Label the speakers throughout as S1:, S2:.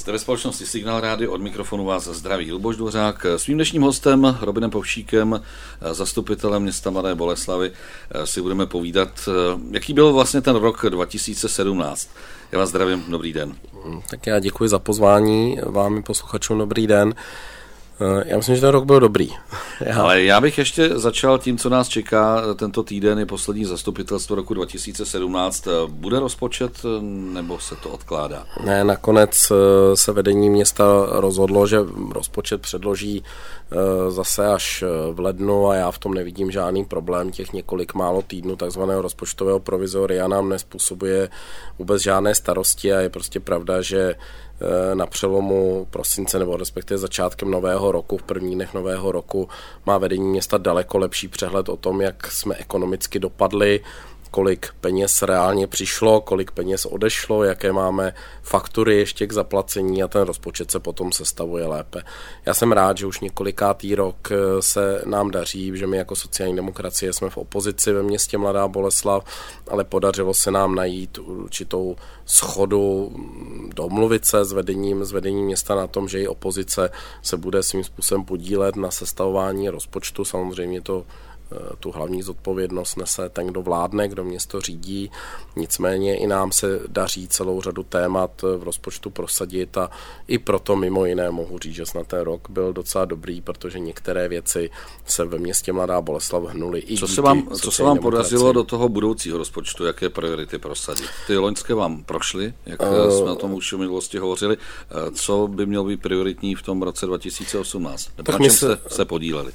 S1: Jste ve společnosti Signál Radio, od mikrofonu vás zdraví Luboš Dvořák. Svým dnešním hostem, Robinem Povšíkem, zastupitelem města Mladé Boleslavi, si budeme povídat, jaký byl vlastně ten rok 2017. Já vás zdravím, dobrý den.
S2: Tak já děkuji za pozvání, vám i posluchačům dobrý den. Já myslím, že ten rok byl dobrý.
S1: Ale já bych ještě začal tím, co nás čeká. Tento týden je poslední zastupitelstvo roku 2017. Bude rozpočet, nebo se to odkládá?
S2: Ne, nakonec se vedení města rozhodlo, že rozpočet předloží zase až v lednu a já v tom nevidím žádný problém. Těch několik málo týdnů takzvaného rozpočtového provizoria nám nezpůsobuje vůbec žádné starosti a je prostě pravda, že na přelomu prosince nebo respektive začátkem nového roku, v prvních dnech nového roku, má vedení města daleko lepší přehled o tom, jak jsme ekonomicky dopadli, kolik peněz reálně přišlo, kolik peněz odešlo, jaké máme faktury ještě k zaplacení a ten rozpočet se potom sestavuje lépe. Já jsem rád, že už několikátý rok se nám daří, že my jako sociální demokracie jsme v opozici ve městě Mladá Boleslav, ale podařilo se nám najít určitou shodu, domluvit se s vedením města na tom, že i opozice se bude svým způsobem podílet na sestavování rozpočtu. Samozřejmě tu hlavní zodpovědnost nese ten, kdo vládne, kdo město řídí. Nicméně i nám se daří celou řadu témat v rozpočtu prosadit a i proto mimo jiné mohu říct, že snad ten rok byl docela dobrý, protože některé věci se ve městě Mladá Boleslav hnuly i
S1: Co se vám podařilo do toho budoucího rozpočtu, jaké priority prosadit? Ty loňské vám prošly, jak jsme o tom už v minulosti hovořili. Co by mělo být prioritní v tom roce 2018? Na čem se podíleli?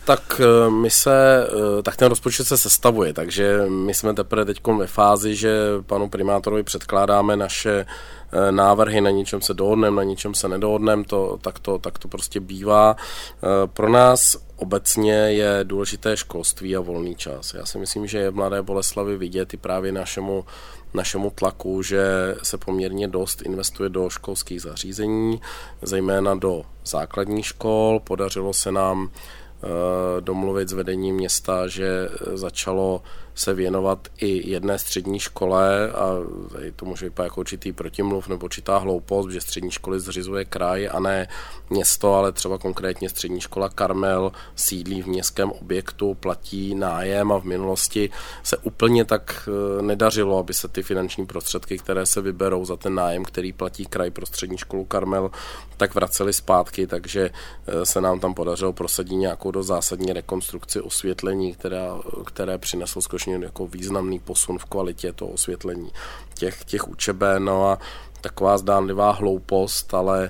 S2: Tak ten rozpočet se sestavuje, takže my jsme teprve teď ve fázi, že panu primátorovi předkládáme naše návrhy, na něčem se dohodneme, na něčem se nedohodneme, tak to prostě bývá. Pro nás obecně je důležité školství a volný čas. Já si myslím, že je v Mladé Boleslavi vidět i právě našemu tlaku, že se poměrně dost investuje do školských zařízení, zejména do základních škol. Podařilo se nám domluvit s vedením města, že začalo se věnovat i jedné střední škole a to může vypadat jako určitý protimluv nebo určitá hloupost, že střední školy zřizuje kraj a ne město, ale třeba konkrétně střední škola Karmel sídlí v městském objektu, platí nájem a v minulosti se úplně tak nedařilo, aby se ty finanční prostředky, které se vyberou za ten nájem, který platí kraj pro střední školu Karmel, tak vracely zpátky, takže se nám tam podařilo prosadit nějakou do zásadní rekonstrukci osvětlení, které přineslo skutečně jako významný posun v kvalitě toho osvětlení těch učeben. No a taková zdánlivá hloupost, ale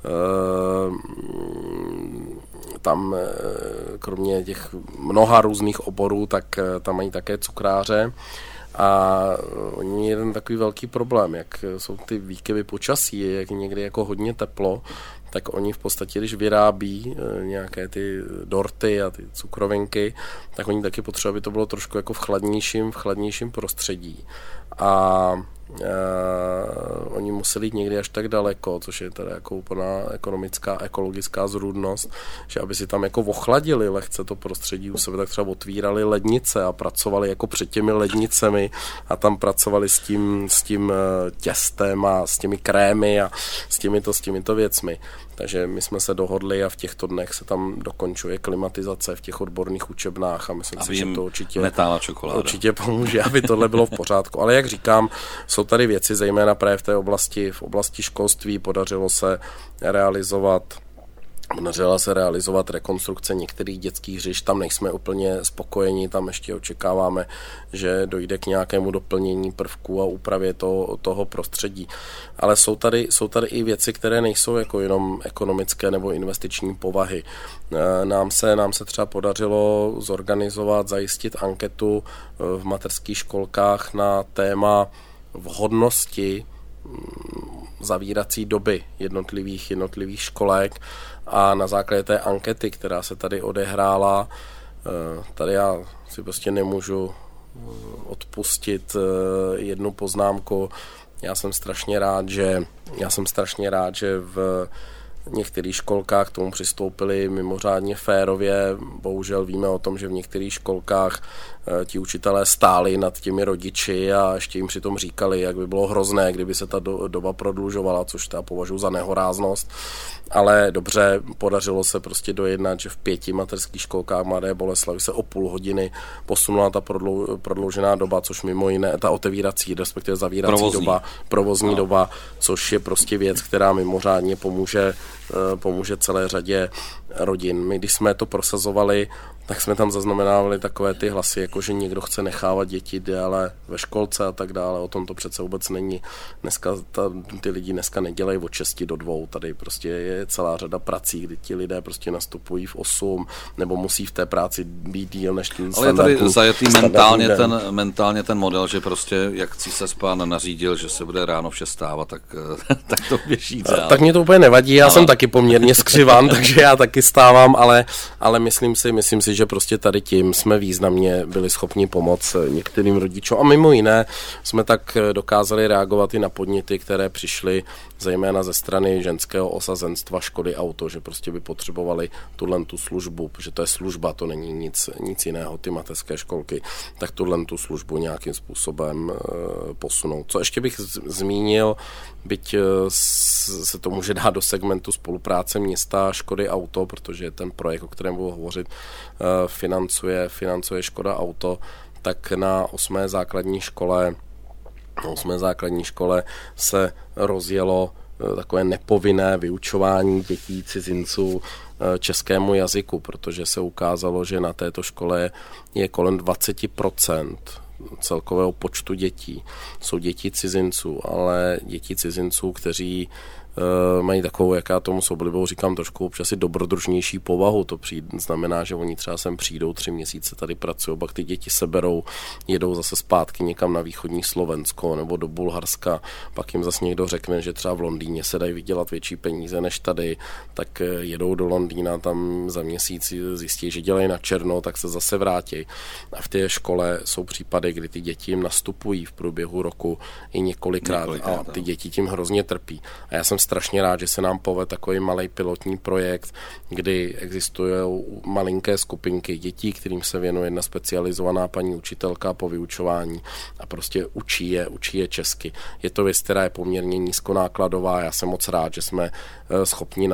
S2: tam kromě těch mnoha různých oborů, tak tam mají také cukráře. A oni jeden takový velký problém, jak jsou ty výkyvy počasí, jak někdy jako hodně teplo, tak oni v podstatě, když vyrábí nějaké ty dorty a ty cukrovinky, tak oni taky potřebují, aby to bylo trošku jako v chladnějším prostředí. A oni museli jít někdy až tak daleko, což je teda jako úplná ekonomická, ekologická zrůdnost, že aby si tam jako ochladili lehce to prostředí u sebe, tak třeba otvírali lednice a pracovali jako před těmi lednicemi a tam pracovali s tím těstem a s těmi krémy a s těmito věcmi. Takže my jsme se dohodli a v těchto dnech se tam dokončuje klimatizace v těch odborných učebnách a myslím si, že to určitě pomůže, aby tohle bylo v pořádku. Ale jak říkám, jsou tady věci, zejména právě v oblasti školství podařilo se realizovat rekonstrukce některých dětských hřišť, tam nejsme úplně spokojeni, tam ještě očekáváme, že dojde k nějakému doplnění prvků a úpravě toho prostředí. Ale jsou tady i věci, které nejsou jako jenom ekonomické nebo investiční povahy. Nám se třeba podařilo zajistit anketu v mateřských školkách na téma vhodnosti zavírací doby jednotlivých školek a na základě té ankety, která se tady odehrála, tady já si prostě nemůžu odpustit jednu poznámku. Já jsem strašně rád, že v některých školkách k tomu přistoupili mimořádně férově. Bohužel víme o tom, že v některých školkách ti učitelé stáli nad těmi rodiči a ještě jim přitom říkali, jak by bylo hrozné, kdyby se ta doba prodlužovala, což já považuji za nehoráznost. Ale dobře, podařilo se prostě dojednat, že v 5 mateřských školkách Mladé Boleslavi se o půl hodiny posunula ta prodloužená doba, což mimo jiné, ta otevírací, respektive zavírací provozní doba, což je prostě věc, která mimořádně pomůže celé řadě rodin. My, když jsme to prosazovali, tak jsme tam zaznamenávali takové ty hlasy, jako že někdo chce nechávat děti déle ve školce a tak dále. O tom to přece vůbec není. Dneska ty lidi dneska nedělají od 6 do 2. Tady prostě je celá řada prací, kdy ti lidé prostě nastupují v 8 nebo musí v té práci být díl než ten
S1: standardní. Ale je tady zajetý mentálně ten model, že prostě jak Císař pán nařídil, že se bude ráno v 6 stávat, tak to běží.
S2: Tak mě to úplně nevadí, já jsem taky poměrně skřiván, takže já taky stávám, ale myslím si, že prostě tady tím jsme významně byli schopni pomoct některým rodičům. A mimo jiné jsme tak dokázali reagovat i na podněty, které přišly zejména ze strany ženského osazenstva Škody Auto, že prostě by potřebovali tu službu, protože to je služba, to není nic jiného, ty mateřské školky, tak tu službu nějakým způsobem posunout. Co ještě bych zmínil, byť se to může dát do segmentu spolupráce města Škody Auto, protože ten projekt, o kterém budu hovořit, financuje Škoda Auto, tak na 8. základní škole se rozjelo takové nepovinné vyučování dětí cizinců českému jazyku, protože se ukázalo, že na této škole je kolem 20% celkového počtu dětí. Jsou děti cizinců, ale děti cizinců, kteří mají takovou, jak já tomu s oblibou říkám, trošku občas i dobrodružnější povahu. To znamená, že oni třeba sem přijdou 3 měsíce, tady pracují, pak ty děti seberou, jedou zase zpátky někam na východní Slovensko nebo do Bulharska, pak jim zase někdo řekne, že třeba v Londýně se dají vydělat větší peníze než tady, tak jedou do Londýna, tam za měsíc zjistí, že dělají na černo, tak se zase vrátí. A v té škole jsou případy, kdy ty děti jim nastupují v průběhu roku i několikrát a ty děti tím hrozně trpí. A já jsem strašně rád, že se nám povedl takový malý pilotní projekt, kdy existují malinké skupinky dětí, kterým se věnuje jedna specializovaná paní učitelka po vyučování a prostě učí je česky. Je to věc, která je poměrně nízkonákladová. Já jsem moc rád, že jsme schopni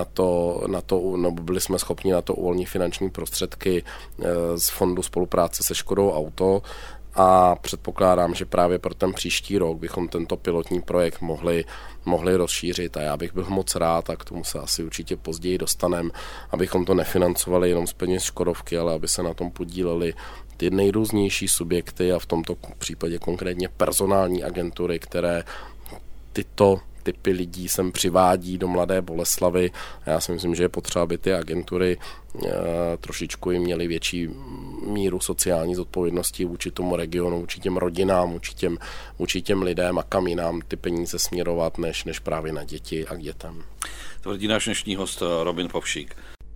S2: byli jsme schopni na to uvolnit finanční prostředky z Fondu spolupráce se Škodou Auto. A předpokládám, že právě pro ten příští rok bychom tento pilotní projekt mohli rozšířit a já bych byl moc rád, a k tomu se asi určitě později dostaneme, abychom to nefinancovali jenom z peněz Škodovky, ale aby se na tom podíleli ty nejrůznější subjekty a v tomto případě konkrétně personální agentury, které tyto typy lidí sem přivádí do Mladé Boleslavy. A já si myslím, že je potřeba, aby ty agentury trošičku jim měly větší míru sociální zodpovědnosti vůči tomu regionu, vůči těm rodinám, vůči těm lidem a kam jinam ty peníze směrovat, než právě na děti a k dětem.
S1: Tvrdí náš dnešní host Robin Povšík.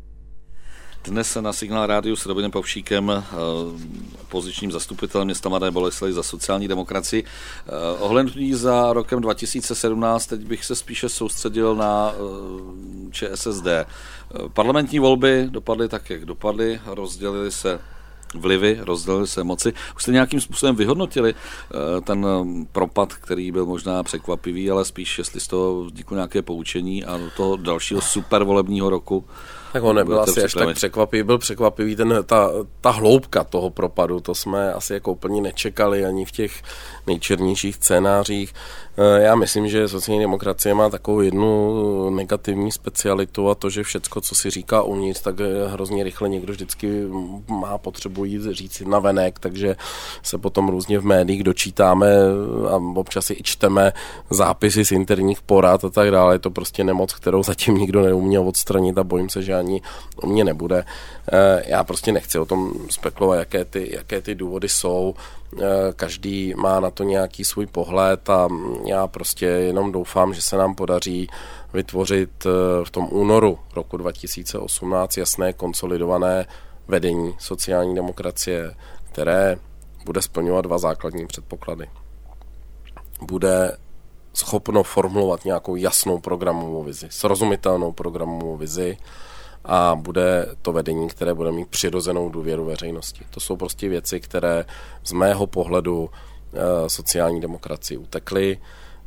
S1: Dnes na Signál rádiu s Robinem Povšíkem, opozičním zastupitelem města Mladé Boleslavi za sociální demokracii. Ohledně za rokem 2017, teď bych se spíše soustředil na ČSSD. Parlamentní volby dopadly tak, jak dopadly, rozdělily se vlivy, rozdělily se moci. Už jste nějakým způsobem vyhodnotili ten propad, který byl možná překvapivý, ale spíš, jestli z toho vzniklo nějaké poučení a do toho dalšího supervolebního roku.
S2: Tak on nebyl asi až tak překvapivý, byl překvapivý ta hloubka toho propadu, to jsme asi jako úplně nečekali ani v těch nejčernějších scénářích. Já myslím, že sociální demokracie má takovou jednu negativní specialitu a to, že všecko, co si říká uvnitř, tak hrozně rychle někdo vždycky má potřebu jít říct navenek, takže se potom různě v médiích dočítáme a občas i čteme zápisy z interních porad a tak dále. Je to prostě nemoc, kterou zatím nikdo neuměl odstranit a bojím se, že ani o mě nebude. Já prostě nechci o tom spekulovat, jaké ty důvody jsou. Každý má na to nějaký svůj pohled a já prostě jenom doufám, že se nám podaří vytvořit v tom únoru roku 2018 jasné konsolidované vedení sociální demokracie, které bude splňovat 2 základní předpoklady. Bude schopno formulovat nějakou jasnou programovou vizi, srozumitelnou programovou vizi a bude to vedení, které bude mít přirozenou důvěru veřejnosti. To jsou prostě věci, které z mého pohledu sociální demokracii utekly.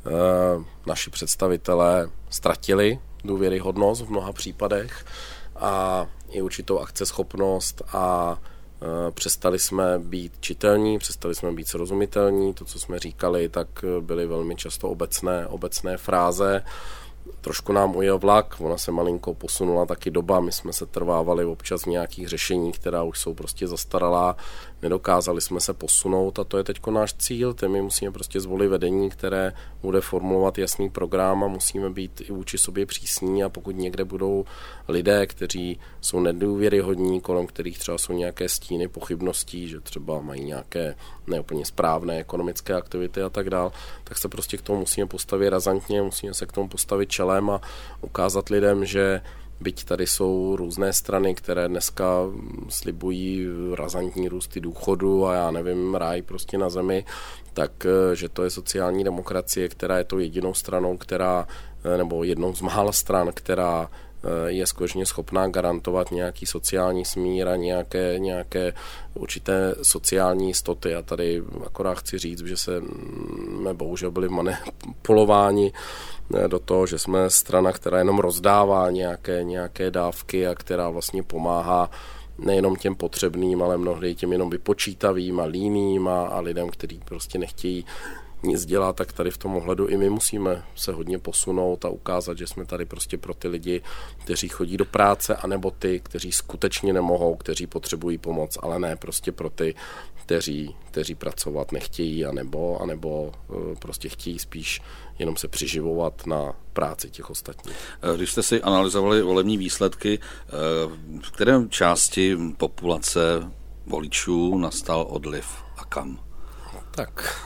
S2: Naši představitelé ztratili důvěryhodnost v mnoha případech a i určitou akceschopnost a přestali jsme být čitelní, přestali jsme být srozumitelní. To, co jsme říkali, tak byly velmi často obecné fráze. Trošku nám ujel vlak, ona se malinko posunula taky doba, my jsme se trvávali občas v nějakých řešení, která už jsou prostě zastaralá, nedokázali jsme se posunout a to je teďko náš cíl, my musíme prostě zvolit vedení, které bude formulovat jasný program a musíme být i vůči sobě přísní a pokud někde budou lidé, kteří jsou nedůvěryhodní, kolem kterých třeba jsou nějaké stíny pochybností, že třeba mají nějaké neúplně správné ekonomické aktivity a tak dál, tak se prostě k tomu musíme postavit razantně, musíme se k tomu postavit čelem a ukázat lidem, že byť tady jsou různé strany, které dneska slibují razantní růsty důchodu a já nevím, ráj prostě na zemi, tak že to je sociální demokracie, která je tou jedinou stranou, nebo jednou z mála stran, která je skutečně schopná garantovat nějaký sociální smír a nějaké určité sociální jistoty. A tady akorát chci říct, že jsme bohužel byli manipulováni do toho, že jsme strana, která jenom rozdává nějaké dávky a která vlastně pomáhá nejenom těm potřebným, ale mnohdy těm jenom vypočítavým a líným a lidem, kteří prostě nechtějí nic dělá, tak tady v tom ohledu i my musíme se hodně posunout a ukázat, že jsme tady prostě pro ty lidi, kteří chodí do práce, anebo ty, kteří skutečně nemohou, kteří potřebují pomoc, ale ne prostě pro ty, kteří pracovat nechtějí, anebo prostě chtějí spíš jenom se přiživovat na práci těch ostatních.
S1: Když jste si analyzovali volební výsledky, v které části populace voličů nastal odliv a kam?
S2: Tak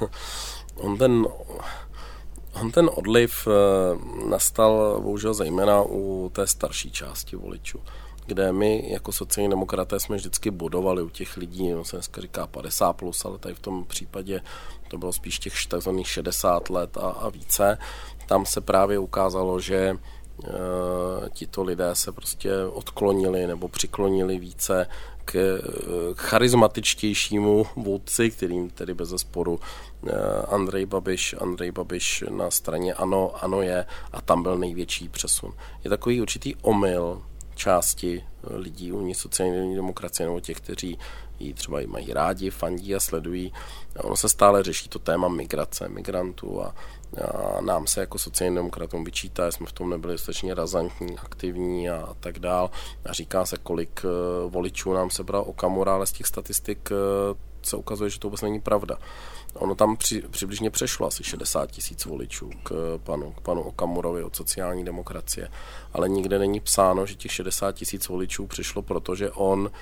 S2: On ten odliv nastal bohužel zejména u té starší části voličů, kde my jako sociální demokraté jsme vždycky bodovali u těch lidí, se dneska říká 50+, ale tady v tom případě to bylo spíš těch takzvaných 60 let a více. Tam se právě ukázalo, že tito lidé se prostě odklonili nebo přiklonili více k charismatičtějšímu vůdci, kterým tedy bezesporu Andrej Babiš na straně ANO je a tam byl největší přesun. Je takový určitý omyl části lidí uvnitř sociální demokracie nebo těch, kteří ji třeba mají rádi, fandí a sledují. Ono se stále řeší to téma migrace, migrantů a nám se jako sociálním demokratům vyčítá, že jsme v tom nebyli dostatečně razantní, aktivní a tak dál. A říká se, kolik voličů nám sebral Okamura, ale z těch statistik se ukazuje, že to vůbec není pravda. Ono tam přibližně přešlo asi 60 000 voličů k panu Okamurovi od sociální demokracie, ale nikde není psáno, že těch 60 000 voličů přišlo, protože on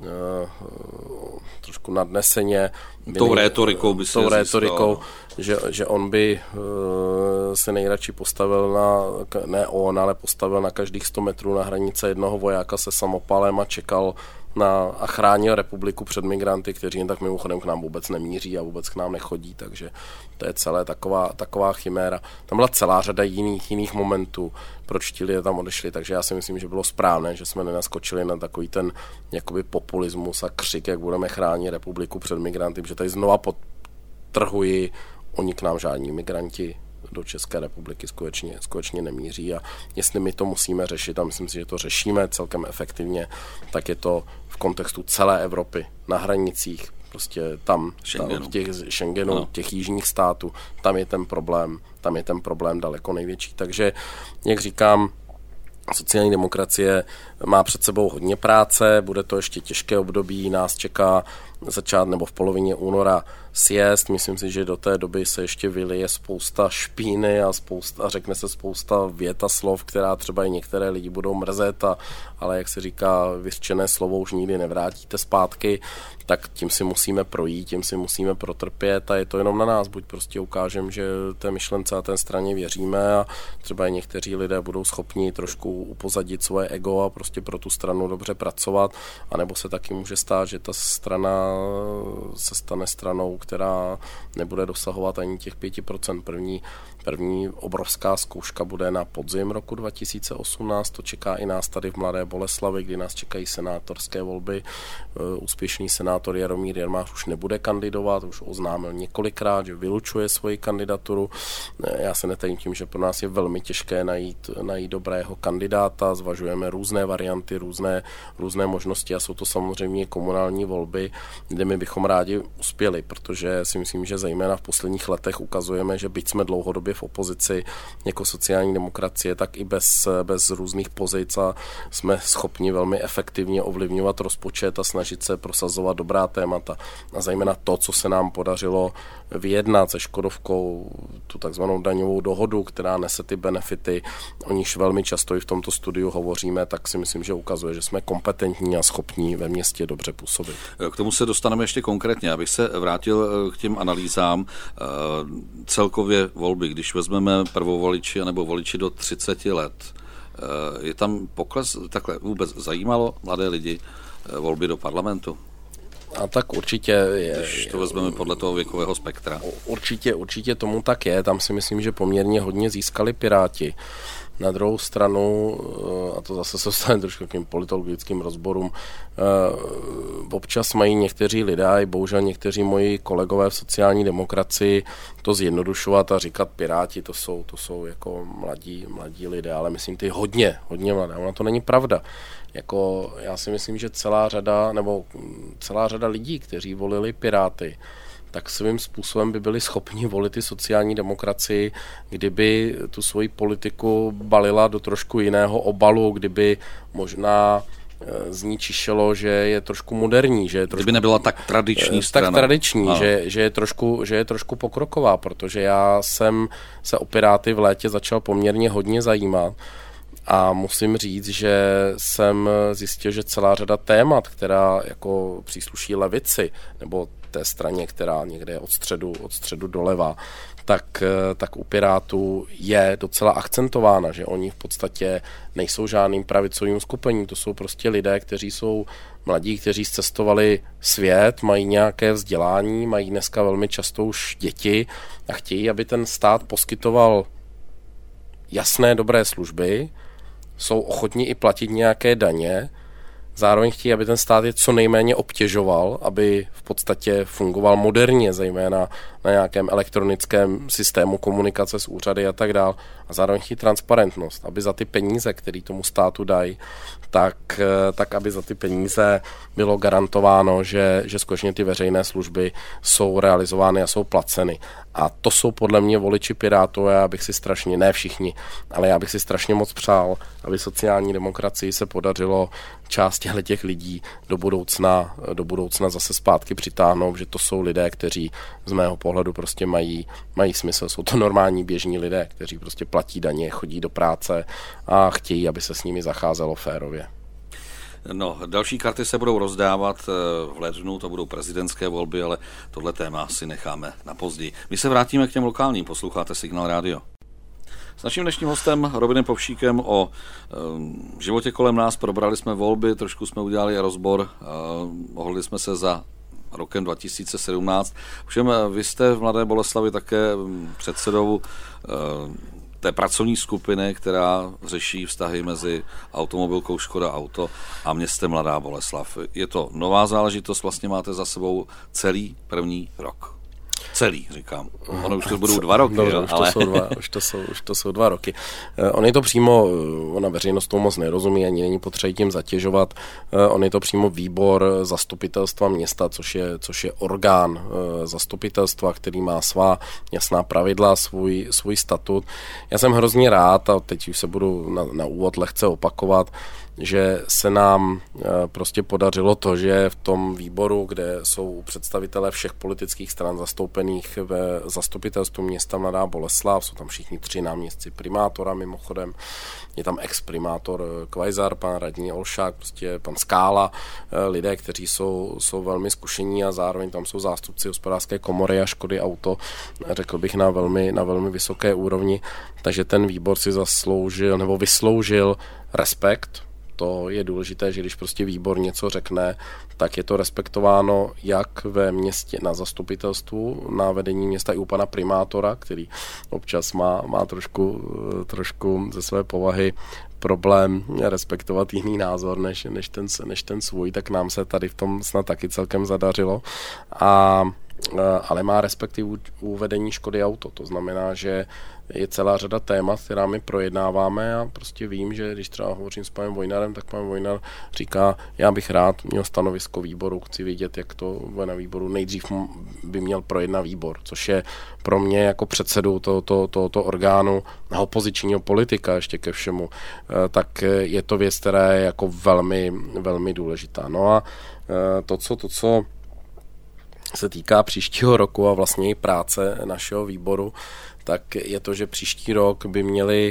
S2: trošku nadneseně
S1: tou rétorikou
S2: že on by se nejradši postavil ale postavil na každých 100 metrů na hranice jednoho vojáka se samopalem a čekal a chránil republiku před migranty, kteří jen tak mimochodem k nám vůbec nemíří a vůbec k nám nechodí, takže to je celé taková chiméra. Tam byla celá řada jiných momentů, proč ti lidé tam odešli, takže já si myslím, že bylo správné, že jsme nenaskočili na takový ten jakoby populismus a křik, jak budeme chránit republiku před migranty, protože tady znova podtrhuji, oni k nám žádní migranti do České republiky skutečně nemíří a jestli my to musíme řešit a myslím si, že to řešíme celkem efektivně, tak je to v kontextu celé Evropy, na hranicích, prostě tam v těch Schengenu, těch jižních států, tam je ten problém daleko největší. Takže, jak říkám, sociální demokracie má před sebou hodně práce, bude to ještě těžké období, nás čeká nebo v polovině února sjezd. Myslím si, že do té doby se ještě vylije spousta špíny a řekne se spousta vět a slov, která třeba i některé lidi budou mrzet, ale jak se říká, vyřčené slovo už nikdy nevrátíte zpátky, tak tím si musíme projít, tím si musíme protrpět a je to jenom na nás. Buď prostě ukážeme, že té myšlence a té straně věříme a třeba i někteří lidé budou schopni trošku upozadit svoje ego a prostě pro tu stranu dobře pracovat, anebo se taky může stát, že ta strana se stane stranou, která nebude dosahovat ani těch 5%. První obrovská zkouška bude na podzim roku 2018, to čeká i nás tady v Mladé Boleslavi, kdy nás čekají senátorské volby. Úspěšný senátor Jaromír Jermáš už nebude kandidovat, už oznámil několikrát, že vylučuje svoji kandidaturu. Já se netajím tím, že pro nás je velmi těžké najít dobrého kandidáta, zvažujeme různé varianty, různé možnosti a jsou to samozřejmě komunální volby, kde my bychom rádi uspěli, protože si myslím, že zejména v posledních letech ukazujeme, že byť jsme dlouhodobě v opozici jako sociální demokracie, tak i bez různých pozic a jsme schopni velmi efektivně ovlivňovat rozpočet a snažit se prosazovat dobrá témata. A zejména to, co se nám podařilo vyjednat se Škodovkou, tu takzvanou daňovou dohodu, která nese ty benefity, o níž velmi často i v tomto studiu hovoříme, tak si myslím, že ukazuje, že jsme kompetentní a schopní ve městě dobře působit.
S1: K tomu se dostaneme ještě konkrétně, abych se vrátil k těm analýzám. Celkově volby, když vezmeme prvovoliči nebo voliči do 30 let, je tam pokles, takhle vůbec zajímalo mladé lidi volby do parlamentu?
S2: A tak určitě
S1: když to vezmeme podle toho věkového spektra.
S2: Určitě tomu tak je, tam si myslím, že poměrně hodně získali Piráti. Na druhou stranu, a to zase se stane trošku k těm politologickým rozborům, občas mají někteří lidé, i bohužel někteří moji kolegové v sociální demokracii, to zjednodušovat a říkat Piráti, to jsou jako mladí lidé, ale myslím ty hodně mladé. Ona to není pravda. Jako, já si myslím, že celá řada lidí, kteří volili Piráty, tak svým způsobem by byli schopni volit i sociální demokracii, kdyby tu svoji politiku balila do trošku jiného obalu, kdyby možná z ní čišelo, že je trošku moderní, že je trošku,
S1: kdyby nebyla tak tradiční strana.
S2: Tak tradiční, že je trošku pokroková, protože já jsem se o Piráty v létě začal poměrně hodně zajímat a musím říct, že jsem zjistil, že celá řada témat, která jako přísluší levici, nebo té straně, která někde je od středu doleva, tak u Pirátů je docela akcentována, že oni v podstatě nejsou žádným pravicovým uskupením, to jsou prostě lidé, kteří jsou mladí, kteří zcestovali svět, mají nějaké vzdělání, mají dneska velmi často už děti a chtějí, aby ten stát poskytoval jasné, dobré služby, jsou ochotní i platit nějaké daně, zároveň chtějí, aby ten stát je co nejméně obtěžoval, aby v podstatě fungoval moderně, zejména na nějakém elektronickém systému komunikace s úřady a tak dál. A zároveň chtějí transparentnost, aby za ty peníze, které tomu státu dají, tak aby za ty peníze bylo garantováno, že skutečně ty veřejné služby jsou realizovány a jsou placeny. A to jsou podle mě voliči Pirátů a já bych si strašně, ne všichni, ale já bych si strašně moc přál, aby sociální demokracii se podařilo část těch lidí do budoucna zase zpátky přitáhnout, že to jsou lidé, kteří z mého pohledu prostě mají smysl. Jsou to normální běžní lidé, kteří prostě platí daně, chodí do práce a chtějí, aby se s nimi zacházelo férově.
S1: No, další karty se budou rozdávat v lednu, to budou prezidentské volby, ale tohle téma si necháme na později. My se vrátíme k těm lokálním, posloucháte Signál Radio. S naším dnešním hostem Robinem Povšíkem o životě kolem nás probrali jsme volby, trošku jsme udělali rozbor, ohlili jsme se za rokem 2017. Všem vy jste v Mladé Boleslavi také předsedou té pracovní skupiny, která řeší vztahy mezi automobilkou Škoda Auto a městem Mladá Boleslav. Je to nová záležitost, vlastně máte za sebou celý první rok. Celý, říkám. Ono už to budou 2 roky.
S2: Dobře, jo, ale... už to jsou 2 roky. On je to přímo, ona veřejnost tomu moc nerozumí, ani není potřeba tím zatěžovat. On je to přímo výbor zastupitelstva města, což je orgán zastupitelstva, který má svá jasná pravidla, svůj statut. Já jsem hrozně rád, a teď už se budu na úvod lehce opakovat, že se nám prostě podařilo to, že v tom výboru, kde jsou představitelé všech politických stran zastoupených ve zastupitelstvu města Mladá Boleslav, jsou tam všichni 3 náměstci primátora mimochodem, je tam ex-primátor Kvajzar, pan radní Olšák, prostě pan Skála, lidé, kteří jsou velmi zkušení a zároveň tam jsou zástupci Hospodářské komory a Škody Auto, řekl bych na velmi vysoké úrovni, takže ten výbor si zasloužil nebo vysloužil respekt. To je důležité, že když prostě výbor něco řekne, tak je to respektováno jak ve městě na zastupitelstvu, na vedení města i u pana primátora, který občas má trošku ze své povahy problém respektovat jiný názor než ten svůj, tak nám se tady v tom snad taky celkem zadařilo. Ale má respekt i u vedení Škody Auto. To znamená, že je celá řada témat, která my projednáváme a prostě vím, že když třeba hovořím s panem Vojnarem, tak pan Vojnar říká, já bych rád měl stanovisko výboru, chci vidět, jak to bude na výboru. Nejdřív by měl projednat výbor, což je pro mě jako předsedu tohoto orgánu na opozičního politika ještě ke všemu, tak je to věc, která je jako velmi, velmi důležitá. No a to, co se týká příštího roku a vlastně i práce našeho výboru, tak je to, že příští rok by měly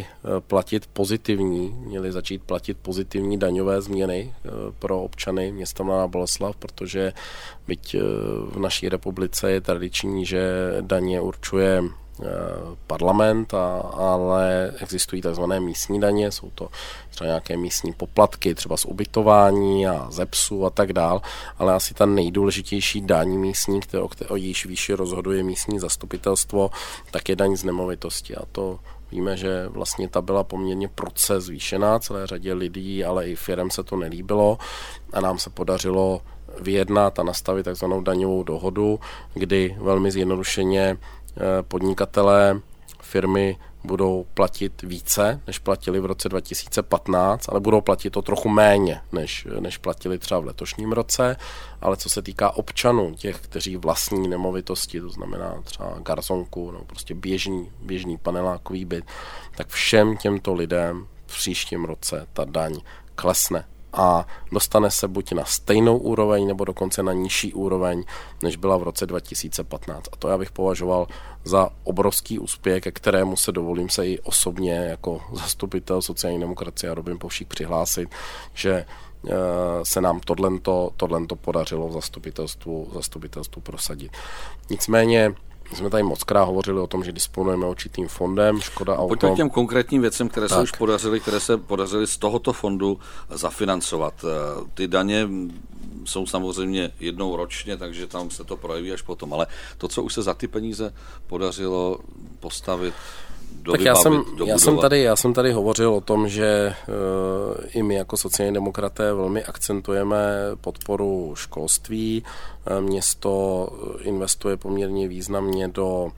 S2: začít platit pozitivní daňové změny pro občany města Mladá Boleslav, protože byť v naší republice je tradiční, že daně určuje parlament, ale existují takzvané místní daně, jsou to třeba nějaké místní poplatky, třeba z ubytování a ze psů a tak dál, ale asi ta nejdůležitější daň místní, o jejíž výši rozhoduje místní zastupitelstvo, tak je daň z nemovitosti a to víme, že vlastně ta byla poměrně proces zvýšená, celé řadě lidí, ale i firem se to nelíbilo a nám se podařilo vyjednat a nastavit takzvanou daňovou dohodu, kdy velmi zjednodušeně podnikatelé, firmy budou platit více, než platili v roce 2015, ale budou platit to trochu méně, než platili třeba v letošním roce, ale co se týká občanů, těch, kteří vlastní nemovitosti, to znamená třeba garsonku, no prostě běžný panelákový byt, tak všem těmto lidem v příštím roce ta daň klesne a dostane se buď na stejnou úroveň, nebo dokonce na nižší úroveň, než byla v roce 2015. A to já bych považoval za obrovský úspěch, ke kterému se dovolím se i osobně jako zastupitel sociální demokracie a Robin Povšík přihlásit, že se nám tohle podařilo v zastupitelstvu prosadit. Nicméně jsme tady mockrát hovořili o tom, že disponujeme určitým fondem, Škoda Auto.
S1: Pojďme k těm konkrétním věcem, které se už podařily z tohoto fondu zafinancovat. Ty daně jsou samozřejmě jednou ročně, takže tam se to projeví až potom, ale to, co už se za ty peníze podařilo postavit,
S2: tak já jsem tady hovořil o tom, že i my jako sociální demokraté velmi akcentujeme podporu školství. Město investuje poměrně významně do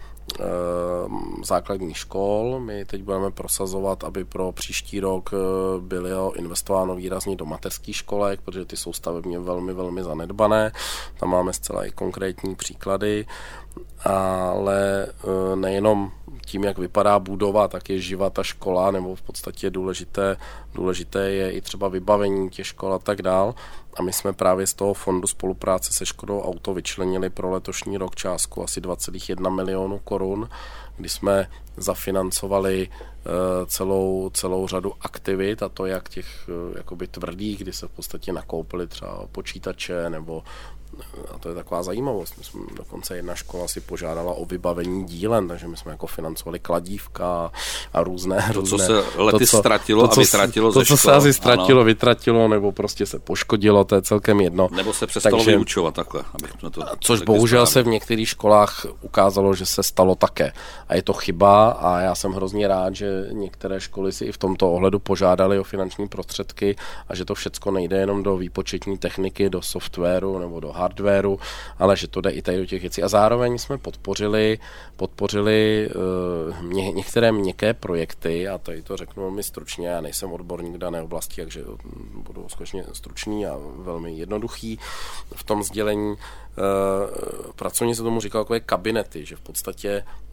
S2: základních škol. My teď budeme prosazovat, aby pro příští rok bylo investováno výrazně do mateřských školek, protože ty jsou stavebně velmi, velmi zanedbané. Tam máme zcela i konkrétní příklady, ale nejenom tím, jak vypadá budova, tak je živá ta škola, nebo v podstatě důležité je i třeba vybavení těch škol a tak dál. A my jsme právě z toho fondu spolupráce se Škodou Auto vyčlenili pro letošní rok částku asi 2,1 milionu korun, kdy jsme zafinancovali celou řadu aktivit, a to jak těch jakoby tvrdých, kdy se v podstatě nakoupili třeba počítače, nebo a to je taková zajímavost. My jsme dokonce jedna škola si požádala o vybavení dílen, takže my jsme jako financovali kladívka a různé.
S1: Co se lety ztratilo a vytratilo ze škol.
S2: To, co se asi ztratilo, vytratilo, nebo prostě se poškodilo, to je celkem jedno.
S1: Nebo se přestalo vyučovat takhle.
S2: Což bohužel se v některých školách ukázalo, že se stalo také. A je to chyba a já jsem hrozně rád, že některé školy si i v tomto ohledu požádali o finanční prostředky a že to všecko nejde jenom do výpočetní techniky, do softwaru nebo do hardwaru, ale že to jde i tady do těch věcí. A zároveň jsme podpořili některé měkké projekty, a tady to řeknu velmi stručně, já nejsem odborník v dané oblasti, takže budu skutečně stručný a velmi jednoduchý v tom sdělení. Pracovně se tomu říkalo takové kabinety, že v podstatě by se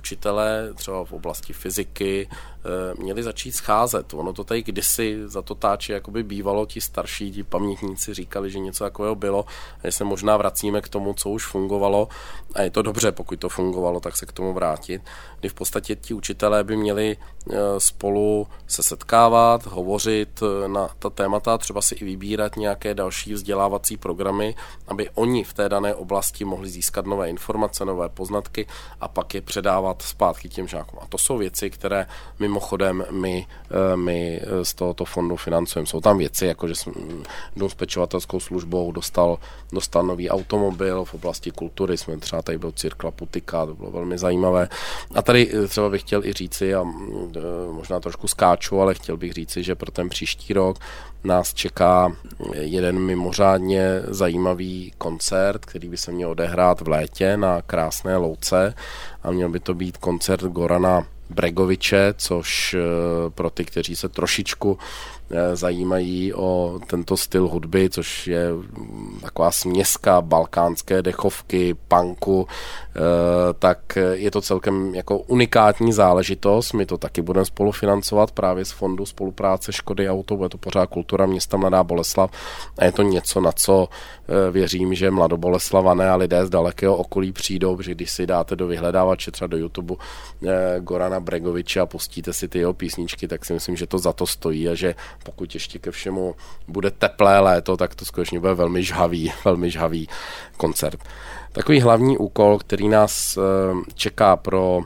S2: učitelé třeba v oblasti fyziky měli začít scházet. Ono to tady kdysi za to táče jakoby bývalo, ti starší, ti pamětníci říkali, že něco takového bylo a že se možná vracíme k tomu, co už fungovalo a je to dobře, pokud to fungovalo, tak se k tomu vrátit, kdy v podstatě ti učitelé by měli spolu se setkávat, hovořit na ta témata, třeba si i vybírat nějaké další vzdělávací programy, aby oni v té dané oblasti mohli získat nové informace, nové poznatky a pak je předávat zpátky těm žákům. A to jsou věci, které mimochodem my z tohoto fondu financujeme. Jsou tam věci, jako že Dům s pečovatelskou službou dostal nový automobil, v oblasti kultury jsme třeba tady byl Cirkla Putika, to bylo velmi zajímavé. A tady třeba bych chtěl i říci, a možná trošku skáču, ale chtěl bych říci, že pro ten příští rok nás čeká jeden mimořádně zajímavý koncert, který by se měl odehrát v létě na Krásné Louce a měl by to být koncert Gorana Bregoviče, což pro ty, kteří se trošičku zajímají o tento styl hudby, což je taková směska balkánské dechovky, punku, tak je to celkem jako unikátní záležitost. My to taky budeme spolufinancovat právě z fondu spolupráce Škody Auto, bude to pořád Kultura města Mladá Boleslav a je to něco, na co věřím, že mladoboleslavané a lidé z dalekého okolí přijdou, protože když si dáte do vyhledávače, třeba do YouTube Gorana Bregoviče a pustíte si ty jeho písničky, tak si myslím, že to za to stojí a že pokud ještě ke všemu bude teplé léto, tak to skutečně bude velmi žhavý koncert. Takový hlavní úkol, který nás čeká pro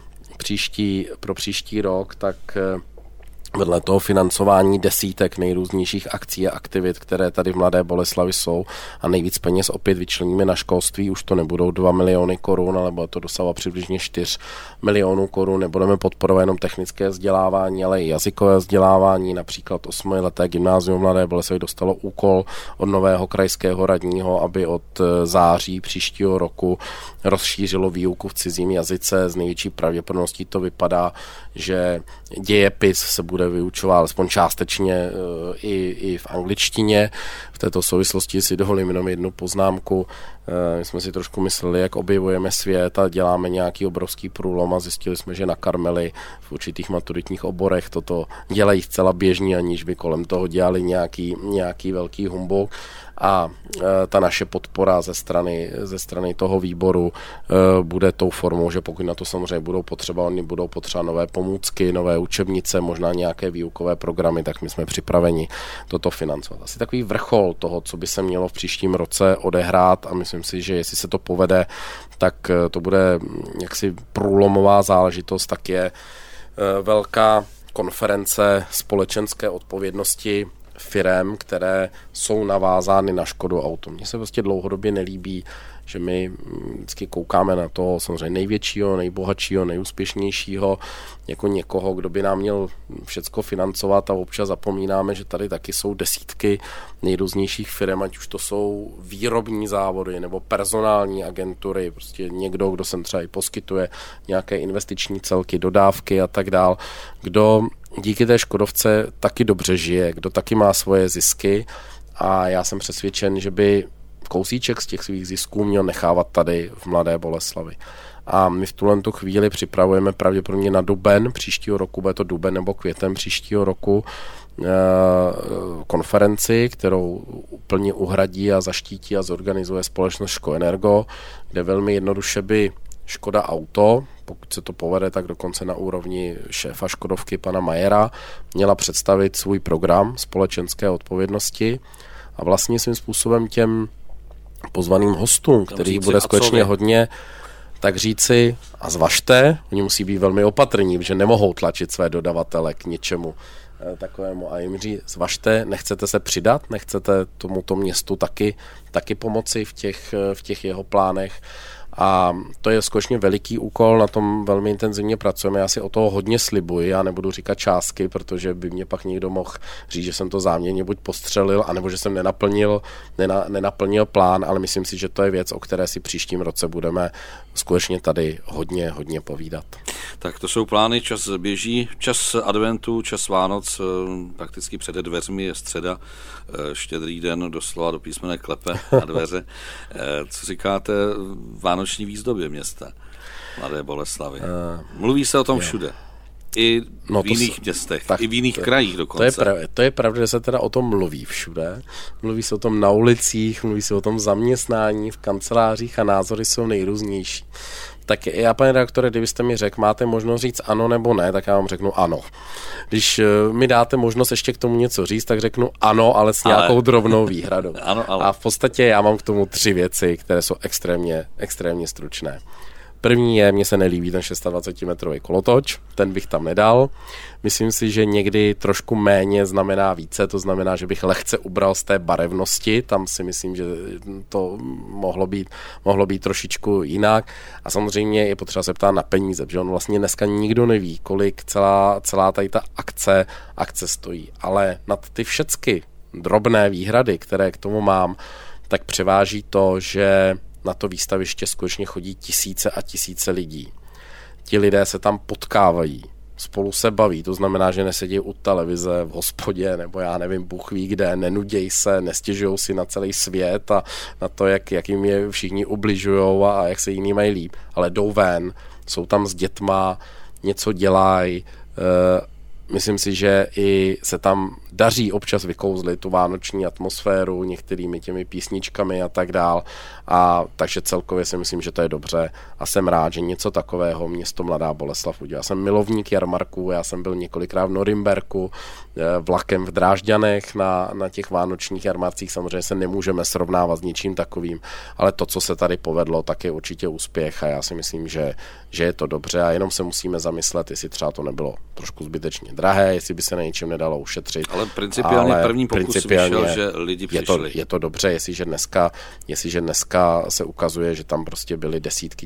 S2: příští rok, tak vedle toho financování desítek nejrůznějších akcí a aktivit, které tady v Mladé Boleslavi jsou a nejvíc peněz opět vyčleníme na školství, už to nebudou 2 miliony korun, ale bude to dosahovat přibližně 4 milionů korun. Nebudeme podporovat jenom technické vzdělávání, ale i jazykové vzdělávání. Například 8leté gymnázium v Mladé Boleslavi dostalo úkol od nového krajského radního, aby od září příštího roku rozšířilo výuku v cizím jazyce. Z největší pravděpodobností to vypadá, že dějepis se bude vyučovat alespoň částečně i v angličtině. V této souvislosti si dovolím jenom jednu poznámku. My jsme si trošku mysleli, jak objevujeme svět a děláme nějaký obrovský průlom a zjistili jsme, že na Karmeli v určitých maturitních oborech toto dělají zcela běžně, aniž by kolem toho dělali nějaký velký humbuk. A ta naše podpora ze strany toho výboru bude tou formou, že pokud na to samozřejmě budou potřeba nové pomůcky, nové učebnice, možná nějaké výukové programy, tak my jsme připraveni toto financovat. Asi takový vrchol toho, co by se mělo v příštím roce odehrát a myslím si, že jestli se to povede, tak to bude jaksi průlomová záležitost, tak je velká konference společenské odpovědnosti firem, které jsou navázány na Škodu Auto. Mně se prostě dlouhodobě nelíbí, že my vždycky koukáme na toho samozřejmě největšího, nejbohatšího, nejúspěšnějšího, jako někoho, kdo by nám měl všecko financovat a občas zapomínáme, že tady taky jsou desítky nejrůznějších firm, ať už to jsou výrobní závody nebo personální agentury, prostě někdo, kdo sem třeba i poskytuje nějaké investiční celky, dodávky a tak dál, kdo díky té Škodovce taky dobře žije, kdo taky má svoje zisky a já jsem přesvědčen, že by kousíček z těch svých zisků měl nechávat tady v Mladé Boleslavi. A my v tuto chvíli připravujeme pravděpodobně na duben příštího roku, bude to duben nebo květen příštího roku, konferenci, kterou úplně uhradí a zaštítí a zorganizuje společnost Škoenergo, kde velmi jednoduše by Škoda Auto, pokud se to povede, tak dokonce na úrovni šéfa Škodovky pana Majera, měla představit svůj program společenské odpovědnosti a vlastně svým způsobem těm pozvaným hostům, kterých bude skutečně hodně, tak říci a zvažte, oni musí být velmi opatrní, protože nemohou tlačit své dodavatele k něčemu takovému a jim říct, zvažte, nechcete se přidat, nechcete tomuto městu taky pomoci v těch jeho plánech. A to je skutečně veliký úkol, na tom velmi intenzivně pracujeme, já si o toho hodně slibuji, já nebudu říkat částky, protože by mě pak někdo mohl říct, že jsem to záměrně buď postřelil, anebo že jsem nenaplnil plán, ale myslím si, že to je věc, o které si příštím roce budeme skutečně tady hodně povídat.
S1: Tak to jsou plány, čas běží, čas adventu, čas Vánoc, prakticky před dveřmi je středa, Štědrý den doslova do písmene klepe na dveře. Co říkáte vánoční výzdobě města? Mladé Boleslavi. Mluví se o tom všude. I v jiných městech, i v jiných krajích dokonce.
S2: To je pravda, že se teda o tom mluví všude. Mluví se o tom na ulicích, mluví se o tom v zaměstnání, v kancelářích a názory jsou nejrůznější. Tak já, pane redaktore, kdybyste mi řekl, máte možnost říct ano nebo ne, tak já vám řeknu ano. Když mi dáte možnost ještě k tomu něco říct, tak řeknu ano, ale s nějakou drobnou výhradou.
S1: Ano, ale.
S2: A v podstatě já mám k tomu 3 věci, které jsou extrémně stručné. První je, mně se nelíbí ten 26-metrový kolotoč, ten bych tam nedal. Myslím si, že někdy trošku méně znamená více, to znamená, že bych lehce ubral z té barevnosti, tam si myslím, že to mohlo být trošičku jinak. A samozřejmě je potřeba se ptát na peníze, protože on vlastně dneska nikdo neví, kolik celá tady ta akce stojí. Ale nad ty všechny drobné výhrady, které k tomu mám, tak převáží to, že na to výstaviště skutečně chodí tisíce a tisíce lidí. Ti lidé se tam potkávají, spolu se baví, to znamená, že nesedí u televize, v hospodě, nebo já nevím, Bůh ví kde, nenudějí se, nestěžují si na celý svět a na to, jak jim je všichni ubližujou a jak se jiní mají líp, ale jdou ven, jsou tam s dětma, něco dělají, myslím si, že i se tam daří občas vykouzlit tu vánoční atmosféru některými těmi písničkami a tak dál. A takže celkově si myslím, že to je dobře a jsem rád, že něco takového město Mladá Boleslav udělá. Já jsem milovník jarmarků, já jsem byl několikrát v Norimberku, vlakem v Drážďanech na těch vánočních jarmarcích. Samozřejmě se nemůžeme srovnávat s ničím takovým, ale to, co se tady povedlo, tak je určitě úspěch a já si myslím, že je to dobře a jenom se musíme zamyslet, jestli třeba to nebylo trošku zbytečně drahé, jestli by se na něčem nedalo ušetřit.
S1: Ale principiálně první pokus vyšel, že lidi přišli.
S2: Je to dobře, jestliže dneska se ukazuje, že tam prostě byly desítky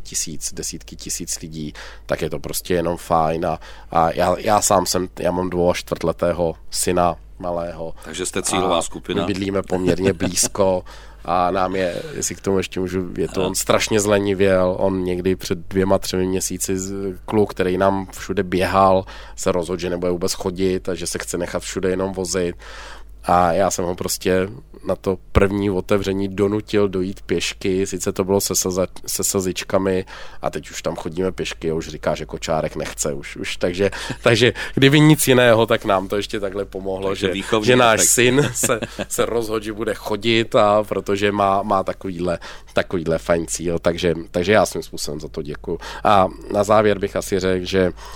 S2: tisíc lidí, tak je to prostě jenom fajn a já mám 2 čtvrtletého syna malého.
S1: Takže jste cílová skupina.
S2: My bydlíme poměrně blízko a nám je, jestli k tomu ještě můžu, on strašně zlenivěl, on někdy před 2-3 měsíci kluk, který nám všude běhal, se rozhodl, že nebude vůbec chodit a že se chce nechat všude jenom vozit. A já jsem ho prostě na to první otevření donutil dojít pěšky, sice to bylo se slzičkami a teď už tam chodíme pěšky a už říká, že kočárek nechce už takže kdyby nic jiného, tak nám to ještě takhle pomohlo, že náš syn se rozhodl, že bude chodit a protože má takovýhle fajn cíl, takže já svým způsobem za to děkuju. A na závěr bych asi řekl,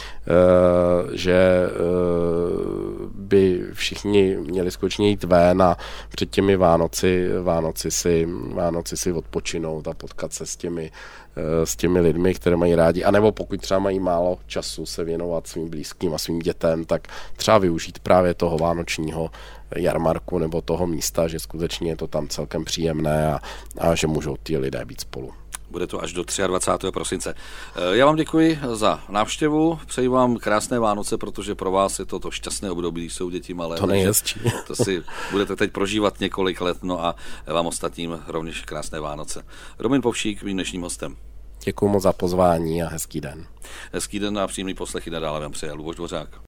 S2: že by všichni měli skutečně jít ven a před těmi Vánoci si odpočinout a potkat se s těmi lidmi, které mají rádi, anebo pokud třeba mají málo času se věnovat svým blízkým a svým dětem, tak třeba využít právě toho vánočního jarmarku nebo toho místa, že skutečně je to tam celkem příjemné a že můžou ty lidé být spolu.
S1: Bude to až do 23. prosince. Já vám děkuji za návštěvu, přeji vám krásné Vánoce, protože pro vás je to šťastné období, když jsou děti malé.
S2: To nejhezčí.
S1: To si budete teď prožívat několik let, no a vám ostatním rovněž krásné Vánoce. Robin Povšík, mým dnešním hostem.
S2: Děkuji moc za pozvání a hezký den.
S1: Hezký den a příjemný poslech i nadále vám přeje Luboš Dvořák.